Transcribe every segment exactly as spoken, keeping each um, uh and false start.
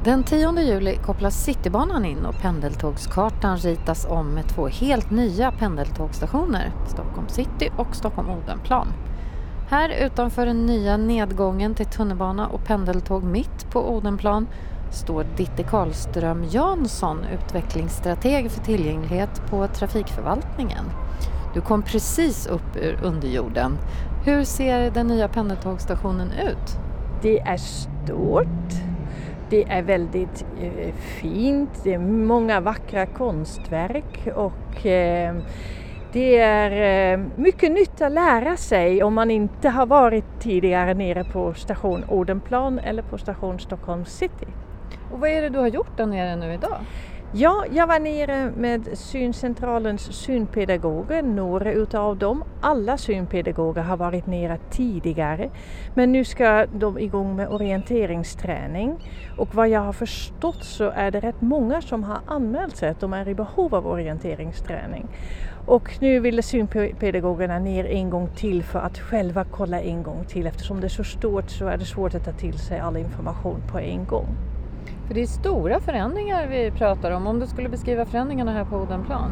Den tionde juli kopplas Citybanan in och pendeltågskartan ritas om med två helt nya pendeltågstationer, Stockholm City och Stockholm Odenplan. Här utanför den nya nedgången till tunnelbana och pendeltåg mitt på Odenplan står Ditte Karlström Jansson, utvecklingsstrateg för tillgänglighet på trafikförvaltningen. Du kom precis upp ur underjorden. Hur ser den nya pendeltågstationen ut? Det är stort. Det är väldigt eh, fint. Det är många vackra konstverk och eh, det är eh, mycket nytt att lära sig om man inte har varit tidigare nere på station Odenplan eller på station Stockholm City. Och vad är det du har gjort där nere nu idag? Ja, jag var nere med syncentralens synpedagoger, några utav dem. Alla synpedagoger har varit nere tidigare, men nu ska de igång med orienteringsträning. Och vad jag har förstått så är det rätt många som har anmält sig att de är i behov av orienteringsträning. Och nu ville synpedagogerna ner en gång till för att själva kolla en gång till. Eftersom det är så stort så är det svårt att ta till sig all information på en gång. För det är stora förändringar vi pratar om. Om du skulle beskriva förändringarna här på Odenplan?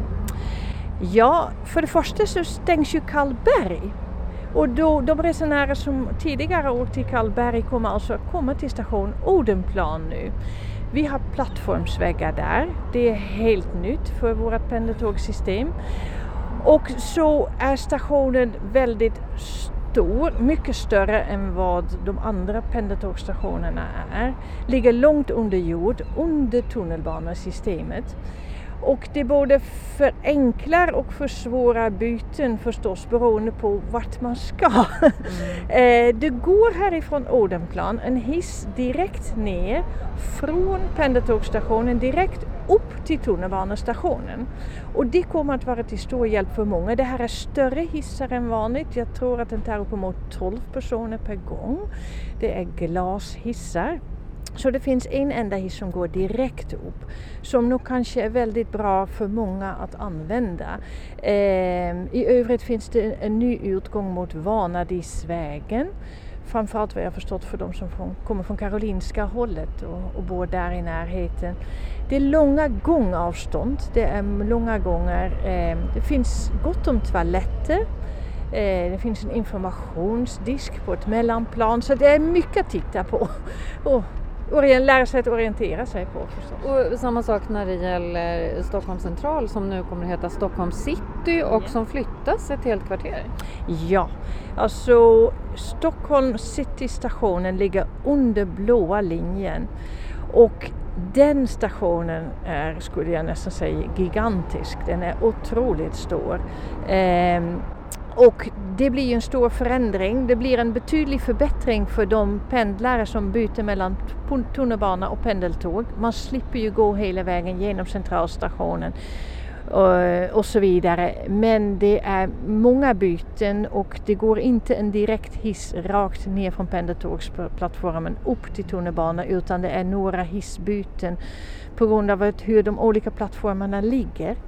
Ja, för det första så stängs ju Karlberg. Och då, de resenärer som tidigare åkt till Karlberg kommer alltså komma till station Odenplan nu. Vi har plattformsväggar där. Det är helt nytt för vårt pendeltågssystem. Och så är stationen väldigt stor, mycket större än vad de andra pendeltågsstationerna är. Ligger långt under jord, under tunnelbanesystemet. Och det både förenklar och försvårar byten förstås beroende på vart man ska. Mm. Det går härifrån Odenplan en hiss direkt ner från pendeltågsstationen direkt upp till tunnelbanestationen. Och det kommer att vara till stor hjälp för många. Det här är större hissar än vanligt. Jag tror att den tar uppemot tolv personer per gång. Det är glashissar. Så det finns en enda hiss som går direkt upp, som nog kanske är väldigt bra för många att använda. Eh, I övrigt finns det en ny utgång mot Vanadisvägen. Framförallt vad jag förstått för de som från, kommer från Karolinska hållet och, och bor där i närheten. Det är långa gångavstånd, det är långa gånger. Eh, det finns gott om toaletter. Eh, det finns en informationsdisk på ett mellanplan, så det är mycket att titta på. Och, lära sig att orientera sig på förstås. Och samma sak när det gäller Stockholm central som nu kommer att heta Stockholm City och yeah. som flyttas ett helt kvarter. Ja, alltså Stockholm City-stationen ligger under blåa linjen och den stationen är, skulle jag nästan säga, gigantisk. Den är otroligt stor. Ehm, Och det blir ju en stor förändring. Det blir en betydlig förbättring för de pendlare som byter mellan tunnelbana och pendeltåg. Man slipper ju gå hela vägen genom centralstationen och, och så vidare. Men det är många byten och det går inte en direkt hiss rakt ner från pendeltågsplattformen upp till tunnelbana, utan det är några hissbyten på grund av hur de olika plattformarna ligger.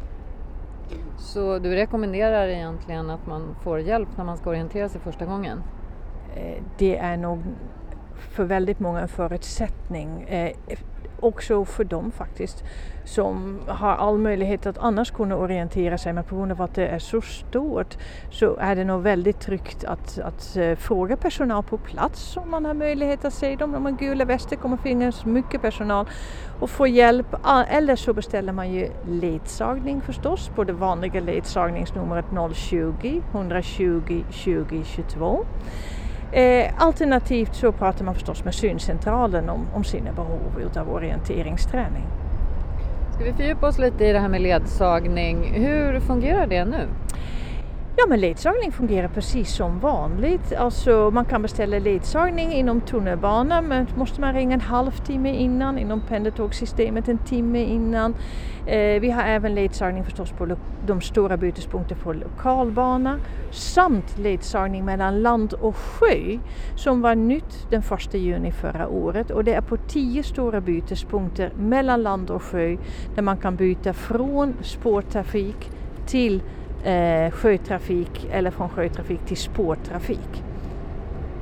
Så du rekommenderar egentligen att man får hjälp när man ska orientera sig första gången? Det är nog för väldigt många en förutsättning. Också för dem faktiskt som har all möjlighet att annars kunna orientera sig, men på grund av att det är så stort så är det nog väldigt tryggt att, att fråga personal på plats om man har möjlighet att se dem. Om man gula väster kommer finnas mycket personal och få hjälp, eller så beställer man ju ledsagning förstås på det vanliga ledsagningsnumret noll tjugo, etthundratjugo, tjugo tjugotvå. Eh, alternativt så pratar man förstås med syncentralen om, om sina behov av orienteringsträning. Ska vi fördjupa oss lite i det här med ledsagning? Hur fungerar det nu? Ja, men ledsagning fungerar precis som vanligt. Alltså man kan beställa ledsagning inom tunnelbanan, men måste man ringa en halvtimme innan, inom pendeltågssystemet en timme innan. Eh, vi har även ledsagning förstås på lo- de stora bytespunkter på lokalbana, samt ledsagning mellan land och sjö som var nytt den första juni förra året, och det är på tio stora bytespunkter mellan land och sjö där man kan byta från spårtrafik till Eh, sjötrafik eller från sjötrafik till spårtrafik. Och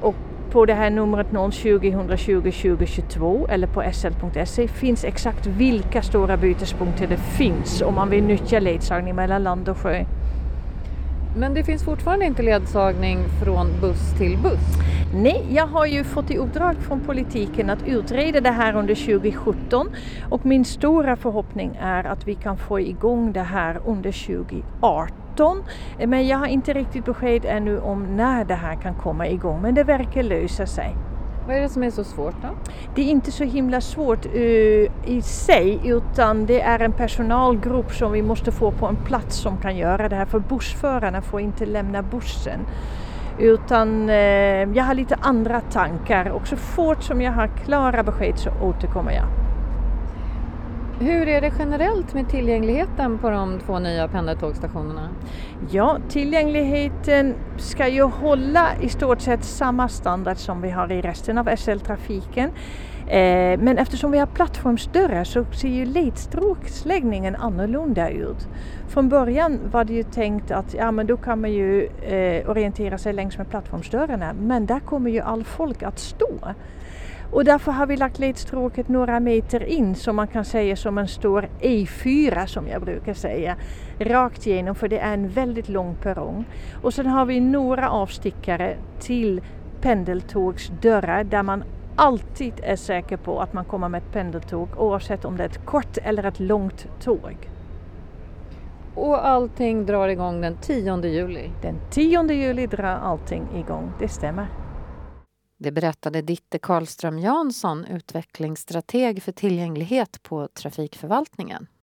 på det här numret noll tjugo, etthundratjugo, tjugo tjugotvå eller på s l punkt se finns exakt vilka stora bytespunkter det finns om man vill nyttja ledsagning mellan land och sjö. Men det finns fortfarande inte ledsagning från buss till buss? Nej, jag har ju fått i uppdrag från politiken att utreda det här under tjugo sjutton och min stora förhoppning är att vi kan få igång det här under tjugo arton. Men jag har inte riktigt besked ännu om när det här kan komma igång, men det verkar lösa sig. Vad är det som är så svårt då? Det är inte så himla svårt uh, i sig, utan det är en personalgrupp som vi måste få på en plats som kan göra det här, för bussförarna får inte lämna bussen. Utan uh, jag har lite andra tankar och så fort som jag har klara besked så återkommer jag. Hur är det generellt med tillgängligheten på de två nya pendeltågstationerna? Ja, tillgängligheten ska ju hålla i stort sett samma standard som vi har i resten av S L-trafiken. Eh, men eftersom vi har plattformsdörrar så ser ju ledstråksläggningen annorlunda ut. Från början var det ju tänkt att ja, men då kan man ju eh, orientera sig längs med plattformsdörrarna, men där kommer ju all folk att stå. Och därför har vi lagt ledstråket några meter in, som man kan säga som en stor E fyra som jag brukar säga, rakt igenom, för det är en väldigt lång perrong. Och sen har vi några avstickare till pendeltågsdörrar där man alltid är säker på att man kommer med ett pendeltåg, oavsett om det är ett kort eller ett långt tåg. Och allting drar igång den tionde juli? Den tionde juli drar allting igång, det stämmer. Det berättade Ditte Karlström Jansson, utvecklingsstrateg för tillgänglighet på trafikförvaltningen.